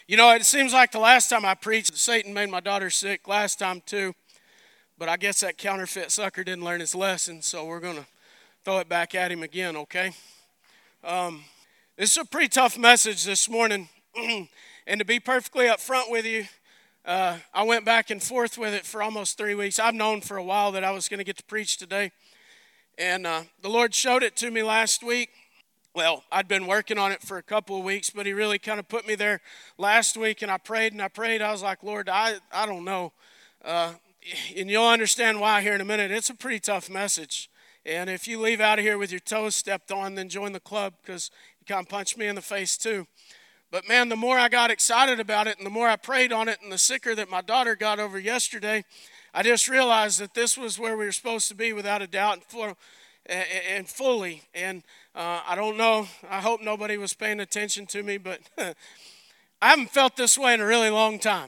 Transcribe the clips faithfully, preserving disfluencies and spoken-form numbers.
You know, it seems like the last time I preached, Satan made my daughter sick. Last time too, but I guess that counterfeit sucker didn't learn his lesson, so we're gonna throw it back at him again. Okay. Um, this is a pretty tough message this morning, and to be perfectly upfront with you, uh, I went back and forth with it for almost three weeks. I've known for a while that I was going to get to preach today, and uh, the Lord showed it to me last week. Well, I'd been working on it for a couple of weeks, but he really kind of put me there last week, and I prayed and I prayed. I was like, Lord, I, I don't know. Uh, and you'll understand why here in a minute. It's a pretty tough message. And if you leave out of here with your toes stepped on, then join the club, because you kind of punched me in the face too. But man, the more I got excited about it and the more I prayed on it, and the sicker that my daughter got over yesterday, I just realized that this was where we were supposed to be, without a doubt, and for, and fully. And uh, I don't know, I hope nobody was paying attention to me, but I haven't felt this way in a really long time.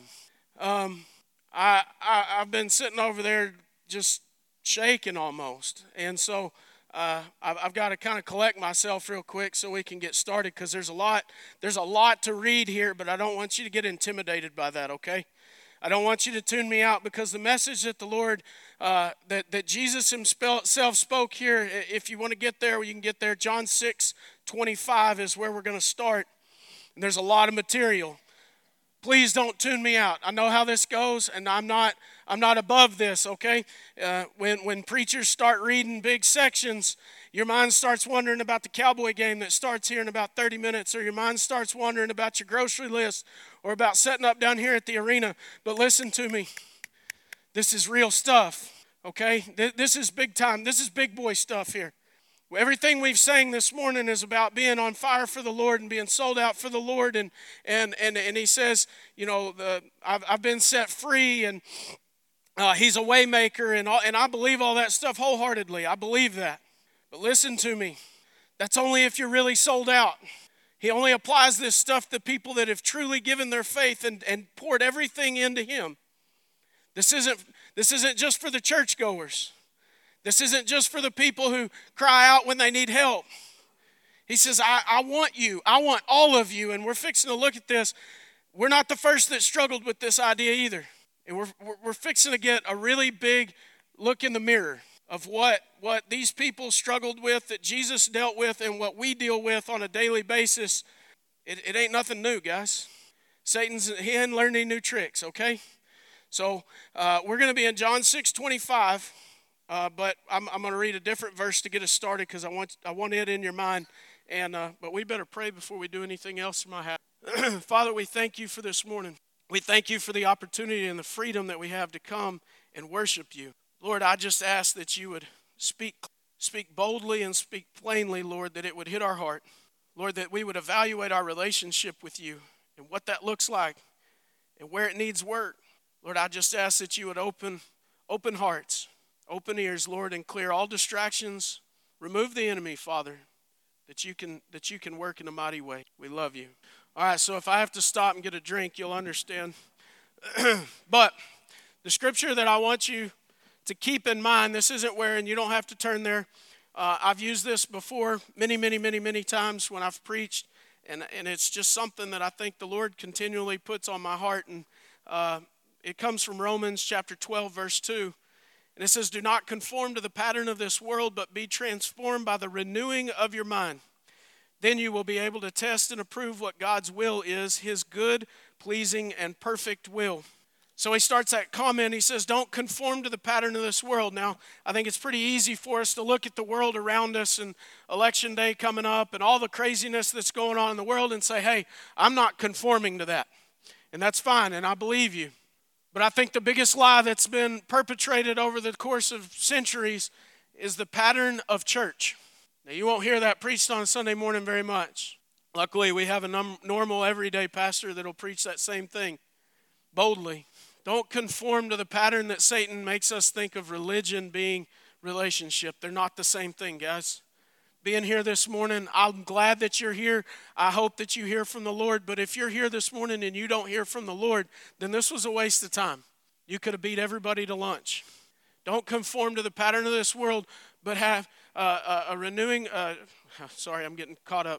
Um, I, I, I've been sitting over there just shaking almost. And so uh, I've, I've got to kind of collect myself real quick so we can get started, because there's a lot, there's a lot to read here, but I don't want you to get intimidated by that, okay? I don't want you to tune me out, because the message that the Lord, uh, that, that Jesus himself spoke here, if you want to get there, you can get there. John six twenty-five is where we're going to start. And there's a lot of material. Please don't tune me out. I know how this goes, and I'm not I'm not above this, okay? Uh, when, when preachers start reading big sections, your mind starts wondering about the Cowboy game that starts here in about thirty minutes, or your mind starts wondering about your grocery list, or about setting up down here at the arena. But listen to me. This is real stuff, okay? This is big time. This is big boy stuff here. Everything we've sang this morning is about being on fire for the Lord and being sold out for the Lord. And and and, and he says, you know, the, I've, I've been set free, and uh, he's a way maker, and, all, and I believe all that stuff wholeheartedly. I believe that. But listen to me. That's only if you're really sold out. He only applies this stuff to people that have truly given their faith and, and poured everything into him. This isn't, this isn't just for the churchgoers. This isn't just for the people who cry out when they need help. He says, I, I want you. I want all of you. And we're fixing to look at this. We're not the first that struggled with this idea either. And we're, we're, we're fixing to get a really big look in the mirror of what, what these people struggled with, that Jesus dealt with, and what we deal with on a daily basis. It, it ain't nothing new, guys. Satan's, he ain't learned any new tricks, okay? So uh, we're going to be in John six twenty-five. Uh, but I'm, I'm going to read a different verse to get us started, because I want I want it in your mind. And uh, but we better pray before we do anything else in my house. Father, we thank you for this morning. We thank you for the opportunity and the freedom that we have to come and worship you. Lord, I just ask that you would speak, speak boldly and speak plainly, Lord, that it would hit our heart. Lord, that we would evaluate our relationship with you and what that looks like and where it needs work. Lord, I just ask that you would open, open hearts. Open ears, Lord, and clear all distractions. Remove the enemy, Father, that you can that you can work in a mighty way. We love you. All right, so if I have to stop and get a drink, you'll understand. But the scripture that I want you to keep in mind, this isn't where, and you don't have to turn there. Uh, I've used this before many, many, many, many times when I've preached, and, and it's just something that I think the Lord continually puts on my heart. And uh, it comes from Romans chapter twelve, verse two. And it says, do not conform to the pattern of this world, but be transformed by the renewing of your mind. Then you will be able to test and approve what God's will is, his good, pleasing, and perfect will. So he starts that comment. He says, don't conform to the pattern of this world. Now, I think it's pretty easy for us to look at the world around us and election day coming up and all the craziness that's going on in the world and say, hey, I'm not conforming to that. And that's fine, and I believe you. But I think the biggest lie that's been perpetrated over the course of centuries is the pattern of church. Now, you won't hear that preached on Sunday morning very much. Luckily, we have a num- normal, everyday pastor that'll preach that same thing boldly. Don't conform to the pattern that Satan makes us think of religion being relationship. They're not the same thing, guys. Being here this morning, I'm glad that you're here. I hope that you hear from the Lord. But if you're here this morning and you don't hear from the Lord, then this was a waste of time. You could have beat everybody to lunch. Don't conform to the pattern of this world, but have uh, a, a renewing, uh, sorry, I'm getting caught up.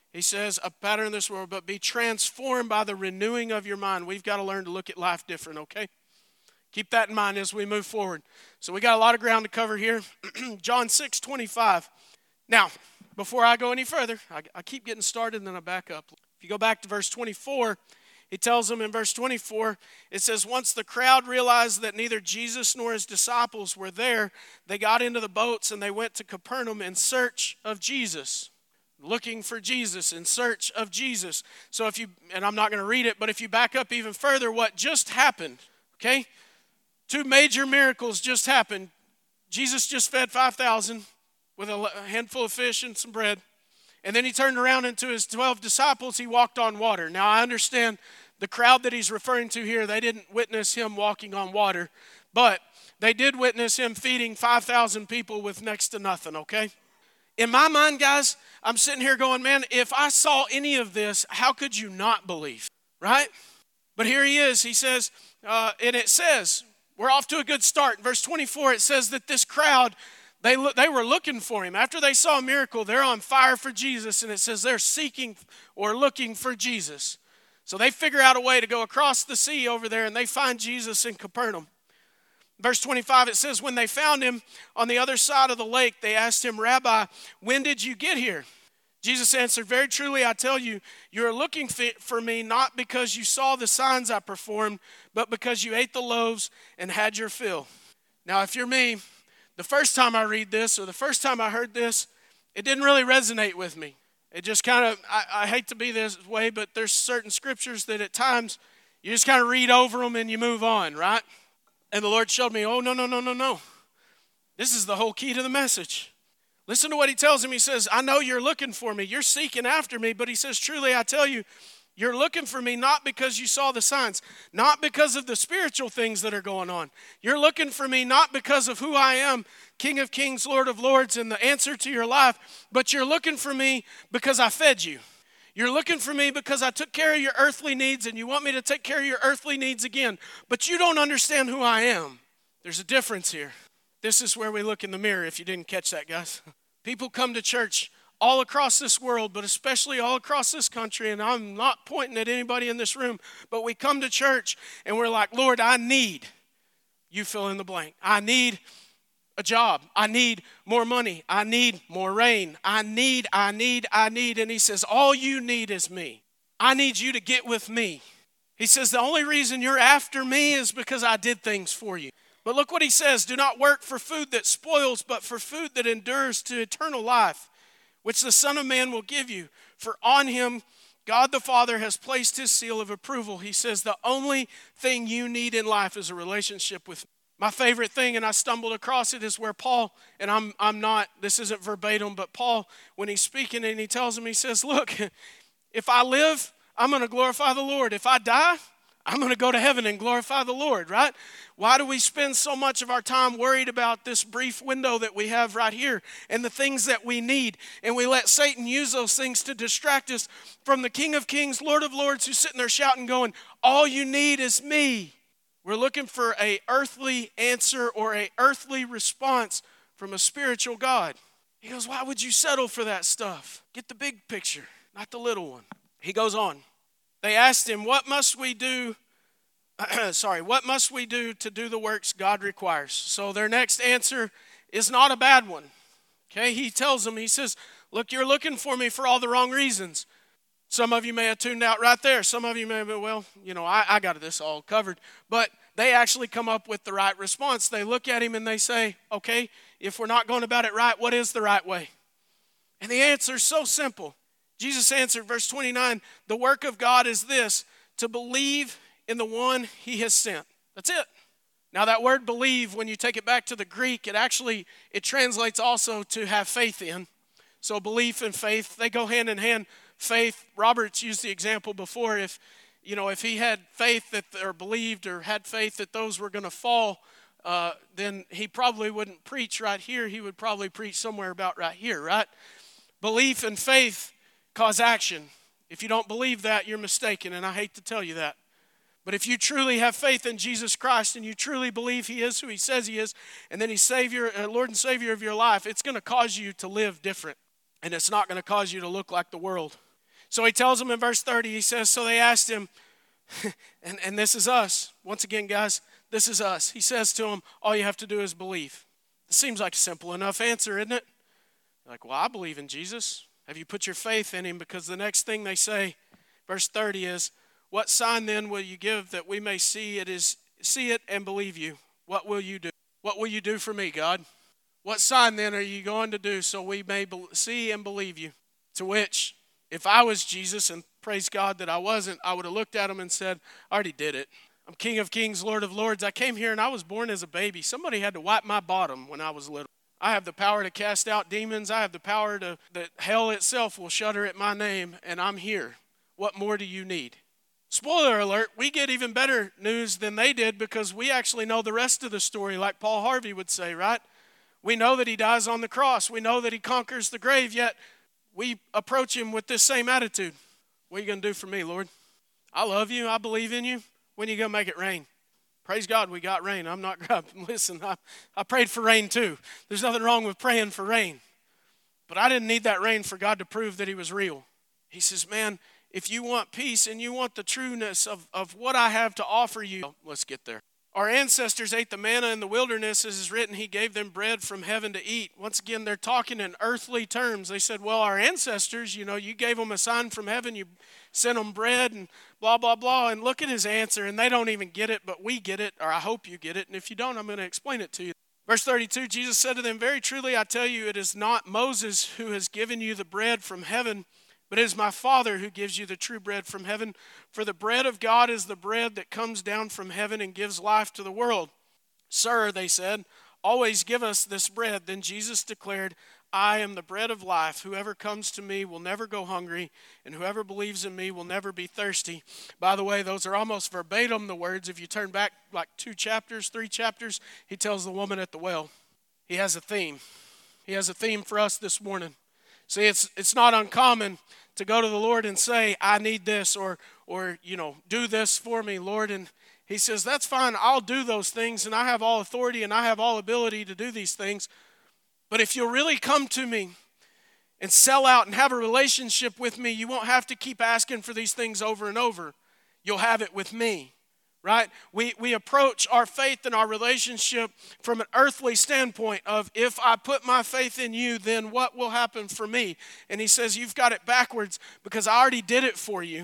He says, a pattern of this world, but be transformed by the renewing of your mind. We've got to learn to look at life different, okay? Keep that in mind as we move forward. So we got a lot of ground to cover here. John six twenty-five. Now, before I go any further, I, I keep getting started and then I back up. If you go back to verse twenty-four, he tells them in verse twenty-four, it says, once the crowd realized that neither Jesus nor his disciples were there, they got into the boats and they went to Capernaum in search of Jesus. Looking for Jesus, in search of Jesus. So if you, and I'm not going to read it, but if you back up even further, what just happened, okay? Two major miracles just happened. Jesus just fed five thousand with a handful of fish and some bread. And then he turned around into his twelve disciples. He walked on water. Now I understand the crowd that he's referring to here, they didn't witness him walking on water. But they did witness him feeding five thousand people with next to nothing, okay? In my mind, guys, I'm sitting here going, man, if I saw any of this, how could you not believe, right? But here he is. He says, uh, and it says, we're off to a good start. In verse twenty-four, it says that this crowd, they, lo- they were looking for him. After they saw a miracle, they're on fire for Jesus, and it says they're seeking or looking for Jesus. So they figure out a way to go across the sea over there, and they find Jesus in Capernaum. Verse twenty-five, it says, when they found him on the other side of the lake, they asked him, Rabbi, when did you get here? Jesus answered, very truly, I tell you, you are looking for me not because you saw the signs I performed, but because you ate the loaves and had your fill. Now, if you're me, the first time I read this or the first time I heard this, it didn't really resonate with me. It just kind of, I, I hate to be this way, but there's certain scriptures that at times you just kind of read over them and you move on, right? And the Lord showed me, oh, no, no, no, no, no. This is the whole key to the message. Listen to what he tells him. He says, I know you're looking for me. You're seeking after me. But he says, truly, I tell you, you're looking for me not because you saw the signs, not because of the spiritual things that are going on. You're looking for me not because of who I am, King of Kings, Lord of Lords, and the answer to your life, but you're looking for me because I fed you. You're looking for me because I took care of your earthly needs and you want me to take care of your earthly needs again. But you don't understand who I am. There's a difference here. This is where we look in the mirror, if you didn't catch that, guys. People come to church all across this world, but especially all across this country, and I'm not pointing at anybody in this room, but we come to church and we're like, Lord, I need, you fill in the blank. I need a job. I need more money. I need more rain. I need, I need, I need. And he says, all you need is me. I need you to get with me. He says, the only reason you're after me is because I did things for you. But look what he says, do not work for food that spoils, but for food that endures to eternal life, which the Son of Man will give you. For on him, God the Father has placed his seal of approval. He says, the only thing you need in life is a relationship with me. My favorite thing, and I stumbled across it, is where Paul, and I'm I'm not, this isn't verbatim, but Paul, when he's speaking and he tells him, he says, look, if I live, I'm going to glorify the Lord. If I die, I'm going to go to heaven and glorify the Lord, right? Why do we spend so much of our time worried about this brief window that we have right here and the things that we need? And we let Satan use those things to distract us from the King of Kings, Lord of Lords, who's sitting there shouting, going, all you need is me. We're looking for an earthly answer or an earthly response from a spiritual God. He goes, why would you settle for that stuff? Get the big picture, not the little one. He goes on. They asked him, what must we do? Sorry, what must we do to do the works God requires? So their next answer is not a bad one. Okay, he tells them, he says, look, you're looking for me for all the wrong reasons. Some of you may have tuned out right there. Some of you may have been, well, you know, I, I got this all covered. But they actually come up with the right response. They look at him and they say, okay, if we're not going about it right, what is the right way? And the answer is so simple. Jesus answered, verse twenty-nine, the work of God is this, to believe in the one he has sent. That's it. Now that word believe, when you take it back to the Greek, it actually, it translates also to have faith in. So belief and faith, they go hand in hand. Faith, Robert's used the example before, if, you know, if he had faith that, or believed or had faith that those were going to fall, uh, then he probably wouldn't preach right here. He would probably preach somewhere about right here, right? Belief and faith cause action. If you don't believe that, you're mistaken, and I hate to tell you that. But if you truly have faith in Jesus Christ and you truly believe he is who he says he is, and then he's Savior, uh, Lord and Savior of your life, it's going to cause you to live different. And it's not going to cause you to look like the world. So he tells them in verse thirty, he says, so they asked him, and, and this is us. Once again, guys, this is us. He says to them, all you have to do is believe. It seems like a simple enough answer, isn't it? Like, well, I believe in Jesus. Have you put your faith in him? Because the next thing they say, verse thirty is, what sign then will you give that we may see it is see it and believe you? What will you do? What will you do for me, God? What sign then are you going to do so we may be- see and believe you? To which, if I was Jesus, and praise God that I wasn't, I would have looked at him and said, I already did it. I'm King of Kings, Lord of Lords. I came here and I was born as a baby. Somebody had to wipe my bottom when I was little. I have the power to cast out demons. I have the power to, that hell itself will shudder at my name, and I'm here. What more do you need? Spoiler alert, we get even better news than they did because we actually know the rest of the story, like Paul Harvey would say, right? We know that he dies on the cross. We know that he conquers the grave, yet we approach him with this same attitude. What are you going to do for me, Lord? I love you. I believe in you. When are you going to make it rain? Praise God, we got rain. I'm not, listen, I, I prayed for rain too. There's nothing wrong with praying for rain. But I didn't need that rain for God to prove that he was real. He says, man, if you want peace and you want the trueness of, of what I have to offer you, let's get there. Our ancestors ate the manna in the wilderness, as is written, he gave them bread from heaven to eat. Once again, they're talking in earthly terms. They said, well, our ancestors, you know, you gave them a sign from heaven, you sent them bread and blah, blah, blah. And look at his answer, and they don't even get it, but we get it, or I hope you get it. And if you don't, I'm going to explain it to you. Verse thirty-two, Jesus said to them, very truly I tell you, it is not Moses who has given you the bread from heaven, but it is my Father who gives you the true bread from heaven. For the bread of God is the bread that comes down from heaven and gives life to the world. Sir, they said, always give us this bread. Then Jesus declared, I am the bread of life. Whoever comes to me will never go hungry, and whoever believes in me will never be thirsty. By the way, those are almost verbatim the words. If you turn back like two chapters, three chapters, he tells the woman at the well. He has a theme. He has a theme for us this morning. See, it's it's not uncommon to go to the Lord and say, I need this, or, or you know, do this for me, Lord. And he says, that's fine, I'll do those things, and I have all authority, and I have all ability to do these things. But if you'll really come to me and sell out and have a relationship with me, you won't have to keep asking for these things over and over. You'll have it with me. Right? We we approach our faith and our relationship from an earthly standpoint of, if I put my faith in you, then what will happen for me? And he says, you've got it backwards, because I already did it for you.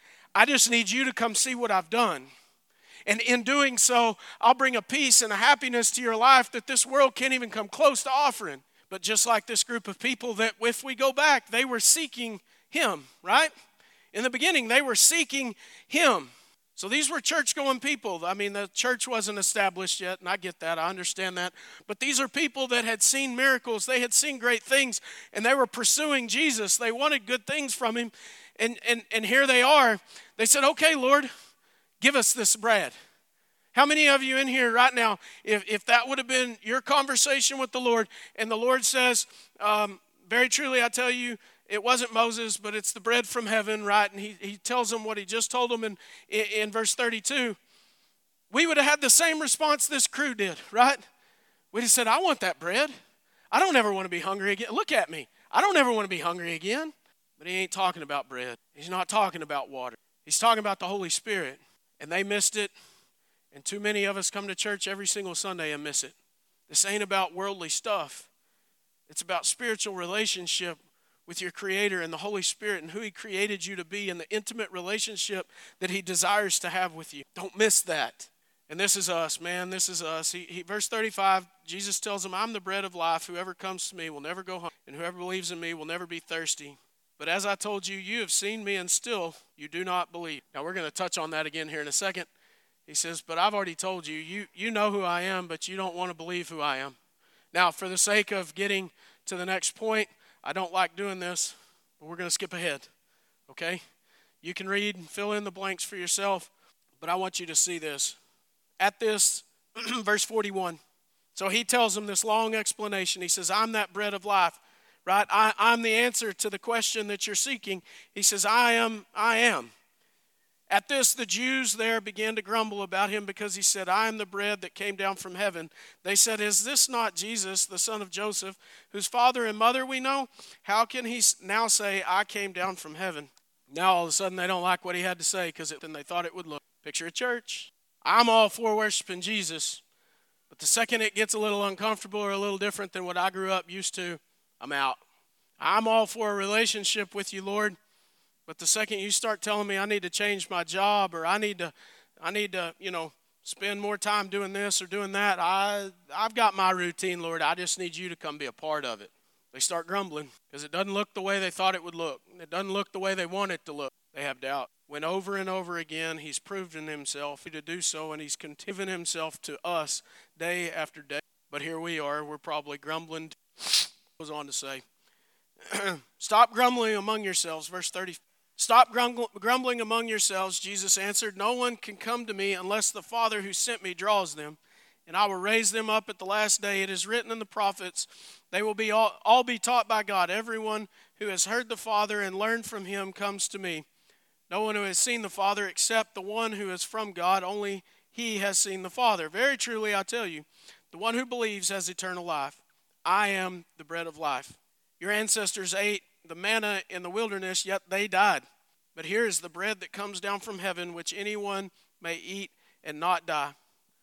I just need you to come see what I've done. And in doing so, I'll bring a peace and a happiness to your life that this world can't even come close to offering. But just like this group of people that, if we go back, they were seeking him, right? In the beginning, they were seeking him. So these were church-going people. I mean, the church wasn't established yet, and I get that. I understand that. But these are people that had seen miracles. They had seen great things, and they were pursuing Jesus. They wanted good things from him, and, and, and here they are. They said, okay, Lord, give us this bread. How many of you in here right now, if, if that would have been your conversation with the Lord, and the Lord says, um, very truly I tell you, it wasn't Moses, but it's the bread from heaven, right? And he, he tells them what he just told them in, in, in verse thirty-two. We would have had the same response this crew did, right? We'd have said, I want that bread. I don't ever want to be hungry again. Look at me. I don't ever want to be hungry again. But he ain't talking about bread. He's not talking about water. He's talking about the Holy Spirit. And they missed it. And too many of us come to church every single Sunday and miss it. This ain't about worldly stuff. It's about spiritual relationship with your Creator and the Holy Spirit and who he created you to be and the intimate relationship that he desires to have with you. Don't miss that. And this is us, man. This is us. He, he, verse thirty-five, Jesus tells them, I'm the bread of life. Whoever comes to me will never go hungry, and whoever believes in me will never be thirsty. But as I told you, you have seen me, and still you do not believe. Now, we're going to touch on that again here in a second. He says, but I've already told you, you, you know who I am, but you don't want to believe who I am. Now, for the sake of getting to the next point, I don't like doing this, but we're going to skip ahead, okay? You can read and fill in the blanks for yourself, but I want you to see this. At this, verse forty-one, so he tells them this long explanation. He says, I'm that bread of life, right? I, I'm the answer to the question that you're seeking. He says, I am, I am. At this, the Jews there began to grumble about him because he said, I am the bread that came down from heaven. They said, is this not Jesus, the son of Joseph, whose father and mother we know? How can he now say, I came down from heaven? Now all of a sudden they don't like what he had to say because then they thought it would look. Picture a church. I'm all for worshiping Jesus, but the second it gets a little uncomfortable or a little different than what I grew up used to, I'm out. I'm all for a relationship with you, Lord, but the second you start telling me I need to change my job or I need to, I need to, you know, spend more time doing this or doing that, I, I've got my routine, Lord. I just need you to come be a part of it. They start grumbling because it doesn't look the way they thought it would look. It doesn't look the way they want it to look. They have doubt. When over and over again he's proven himself to do so, and he's given himself to us day after day. But here we are, we're probably grumbling. Goes on to say, stop grumbling among yourselves, verse thirty. Stop grumbling among yourselves, Jesus answered. No one can come to me unless the Father who sent me draws them, and I will raise them up at the last day. It is written in the prophets, they will be all, all be taught by God. Everyone who has heard the Father and learned from him comes to me. No one who has seen the Father except the one who is from God, only he has seen the Father. Very truly I tell you, the one who believes has eternal life. I am the bread of life. Your ancestors ate the manna in the wilderness, yet they died. But here is the bread that comes down from heaven, which anyone may eat and not die.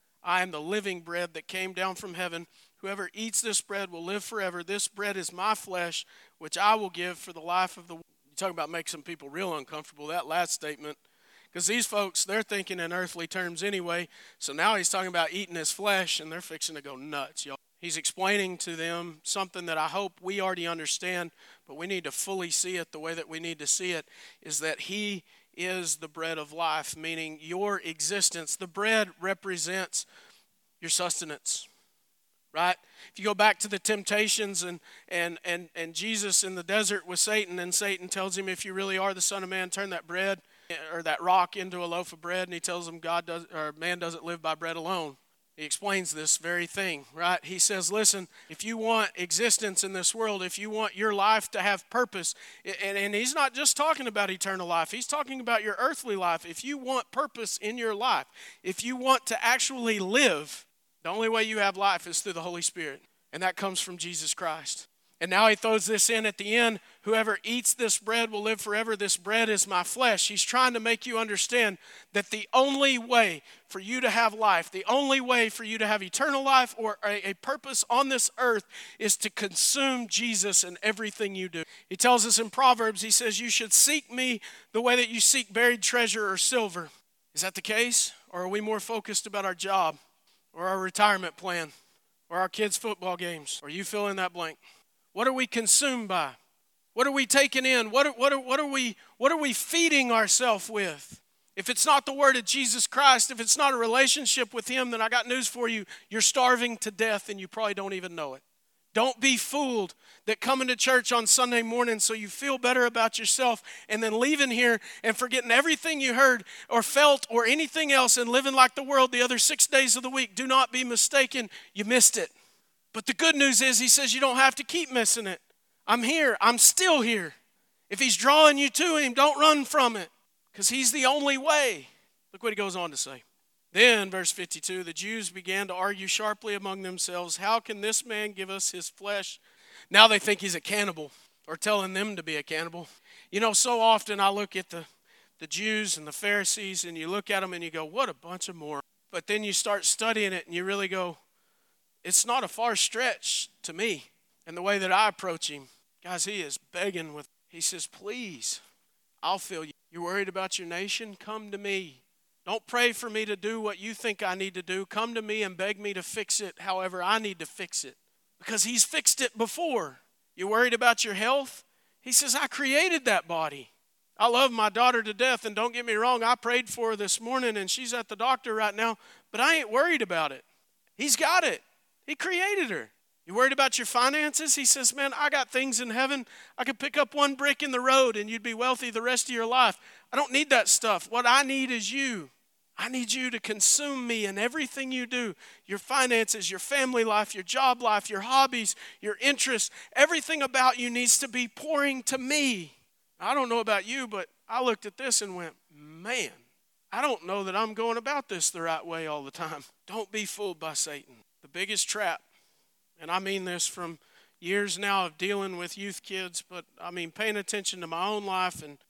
I am the living bread that came down from heaven. Whoever eats this bread will live forever. This bread is my flesh, which I will give for the life of the world. You talk about make some people real uncomfortable, that last statement. Because these folks, they're thinking in earthly terms anyway. So now he's talking about eating his flesh, and they're fixing to go nuts, y'all. He's explaining to them something that I hope we already understand, but we need to fully see it the way that we need to see it, is that he is the bread of life, meaning your existence. The bread represents your sustenance, right? If you go back to the temptations and, and, and, and Jesus in the desert with Satan, and Satan tells him, if you really are the Son of Man, turn that bread or that rock into a loaf of bread, and he tells him God does, or man doesn't live by bread alone. He explains this very thing, right? He says, listen, if you want existence in this world, if you want your life to have purpose, and, and he's not just talking about eternal life, he's talking about your earthly life. If you want purpose in your life, if you want to actually live, the only way you have life is through the Holy Spirit, and that comes from Jesus Christ. And now he throws this in at the end, whoever eats this bread will live forever. This bread is my flesh. He's trying to make you understand that the only way for you to have life, the only way for you to have eternal life or a, a purpose on this earth is to consume Jesus in everything you do. He tells us in Proverbs, he says, you should seek me the way that you seek buried treasure or silver. Is that the case? Or are we more focused about our job or our retirement plan or our kids' football games? Or you fill in that blank. What are we consumed by? What are we taking in? What are, what are, what are we, what are we feeding ourselves with? If it's not the word of Jesus Christ, if it's not a relationship with him, then I got news for you. You're starving to death and you probably don't even know it. Don't be fooled that coming to church on Sunday morning so you feel better about yourself and then leaving here and forgetting everything you heard or felt or anything else and living like the world the other six days of the week. Do not be mistaken. You missed it. But the good news is he says you don't have to keep missing it. I'm here. I'm still here. If he's drawing you to him, don't run from it because he's the only way. Look what he goes on to say. Then, verse fifty-two, the Jews began to argue sharply among themselves, how can this man give us his flesh? Now they think he's a cannibal or telling them to be a cannibal. You know, so often I look at the, the Jews and the Pharisees and you look at them and you go, what a bunch of morons. But then you start studying it and you really go, it's not a far stretch to me. And the way that I approach him, guys, he is begging with, he says, please, I'll fill you. You're worried about your nation? Come to me. Don't pray for me to do what you think I need to do. Come to me and beg me to fix it however I need to fix it. Because he's fixed it before. You're worried about your health? He says, I created that body. I love my daughter to death, and don't get me wrong, I prayed for her this morning, and she's at the doctor right now, but I ain't worried about it. He's got it. He created her. You worried about your finances? He says, man, I got things in heaven. I could pick up one brick in the road and you'd be wealthy the rest of your life. I don't need that stuff. What I need is you. I need you to consume me in everything you do. Your finances, your family life, your job life, your hobbies, your interests. Everything about you needs to be pouring to me. I don't know about you, but I looked at this and went, man, I don't know that I'm going about this the right way all the time. Don't be fooled by Satan. The biggest trap, and I mean this from years now of dealing with youth kids, but I mean paying attention to my own life and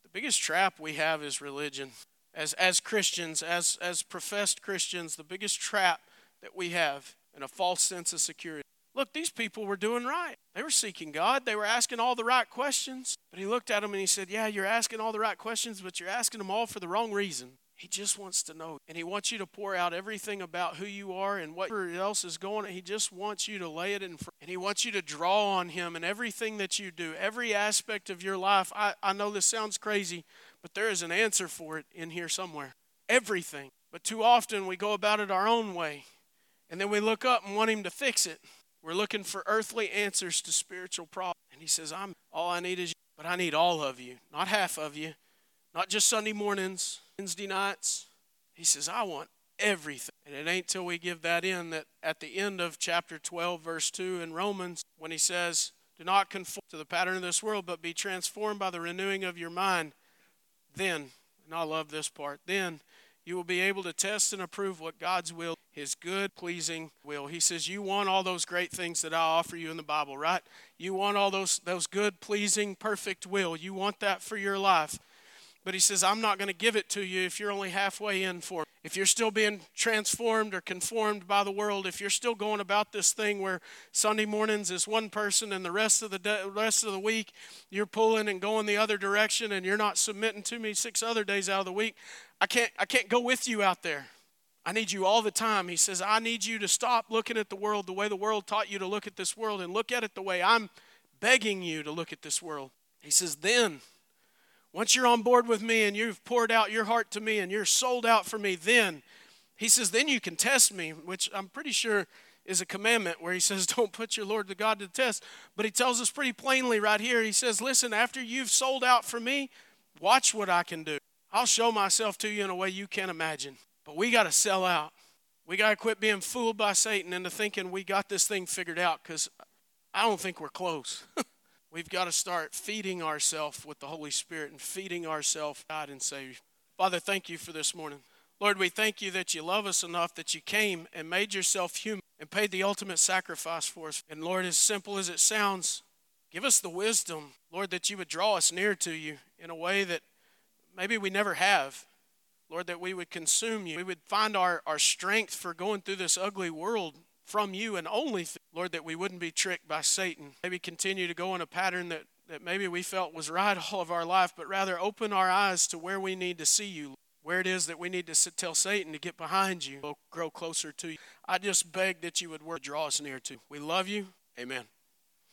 The biggest trap we have is religion. As as Christians, as as professed Christians, the biggest trap that we have and a false sense of security. Look, these people were doing right. They were seeking God. They were asking all the right questions. But he looked at them and he said, yeah, you're asking all the right questions, but you're asking them all for the wrong reason. He just wants to know. And he wants you to pour out everything about who you are and what else is going on. He just wants you to lay it in front. And he wants you to draw on him in everything that you do, every aspect of your life. I, I know this sounds crazy, but there is an answer for it in here somewhere. Everything. But too often we go about it our own way. And then we look up and want him to fix it. We're looking for earthly answers to spiritual problems. And he says, I'm all I need is you. But I need all of you, not half of you, not just Sunday mornings, Wednesday nights. He says, I want everything. And it ain't till we give that in that at the end of chapter twelve, verse two in Romans, when he says, do not conform to the pattern of this world, but be transformed by the renewing of your mind. Then, and I love this part, then you will be able to test and approve what God's will, his good, pleasing will. He says, you want all those great things that I offer you in the Bible, right? You want all those, those good, pleasing, perfect will. You want that for your life. But he says, I'm not going to give it to you if you're only halfway in for it. If you're still being transformed or conformed by the world, if you're still going about this thing where Sunday mornings is one person and the rest of the day, rest of the week you're pulling and going the other direction and you're not submitting to me six other days out of the week, I can't, I can't go with you out there. I need you all the time. He says, I need you to stop looking at the world the way the world taught you to look at this world and look at it the way I'm begging you to look at this world. He says, then, once you're on board with me and you've poured out your heart to me and you're sold out for me, then, he says, then you can test me, which I'm pretty sure is a commandment where he says, don't put your Lord the God to the test. But he tells us pretty plainly right here, he says, listen, after you've sold out for me, watch what I can do. I'll show myself to you in a way you can't imagine. But we got to sell out. We got to quit being fooled by Satan into thinking we got this thing figured out, because I don't think we're close. We've got to start feeding ourselves with the Holy Spirit and feeding ourselves God and Savior. Father, thank you for this morning. Lord, we thank you that you love us enough that you came and made yourself human and paid the ultimate sacrifice for us. And Lord, as simple as it sounds, give us the wisdom, Lord, that you would draw us near to you in a way that maybe we never have. Lord, that we would consume you. We would find our, our strength for going through this ugly world from you and only, th- Lord, that we wouldn't be tricked by Satan. Maybe continue to go in a pattern that, that maybe we felt was right all of our life, but rather open our eyes to where we need to see you, where it is that we need to sit, tell Satan to get behind you, grow closer to you. I just beg that you would work, draw us near to. We love you. Amen.